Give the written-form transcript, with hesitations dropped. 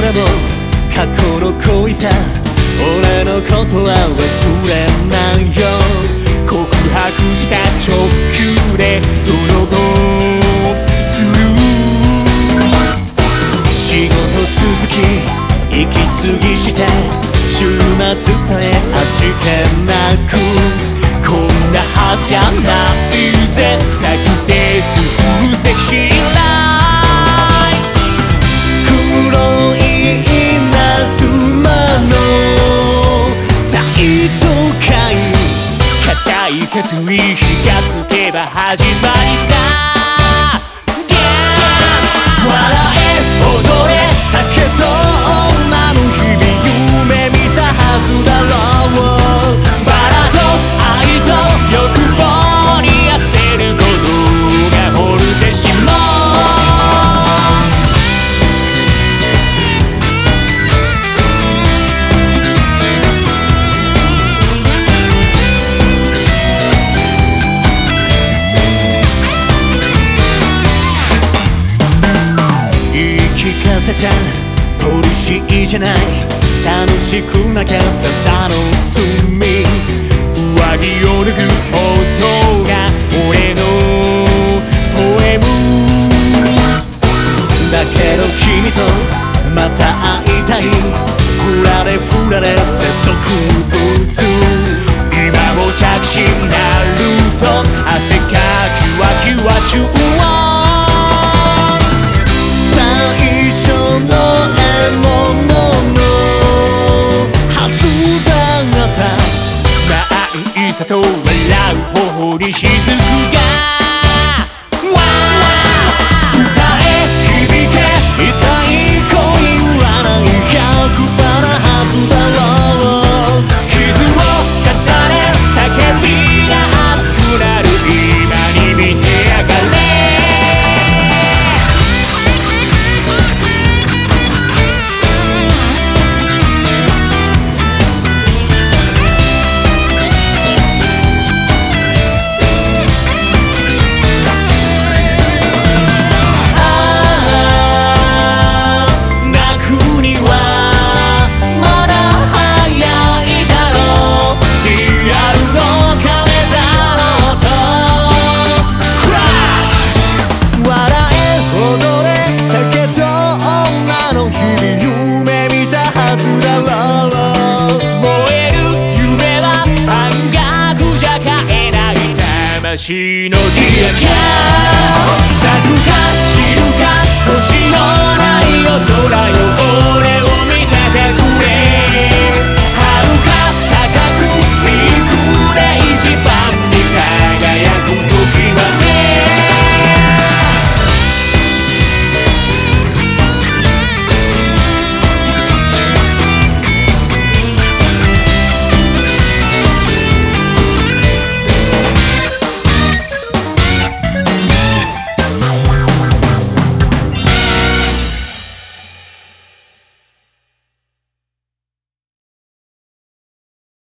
からも過去の恋さ、俺のことは忘れないよ。告白した直球でその後スルー。仕事続き息継ぎして週末さえ味気なく、こんなはずやないぜ。サクセスフルセクシーライフ。黒い稲妻の大都会、固い決意気がつけば始まりさ。笑え踊れ酒と女の日々、夢見たはずだろう。バラと愛と欲望に焦ることがホルテシモ。聞かせちゃポリシーじゃない、楽しくなきゃただの罪。上着を脱ぐ音が俺のポエムだけど、君とまた会いたい。振られ振られて俗物、今も着信なると汗かきわきわちゅう。と笑う頬に雫が歌え響け痛い恋はない100%なはずだろう。傷を重ね叫びが熱くなる今に見てやがれ。魂のギアキャー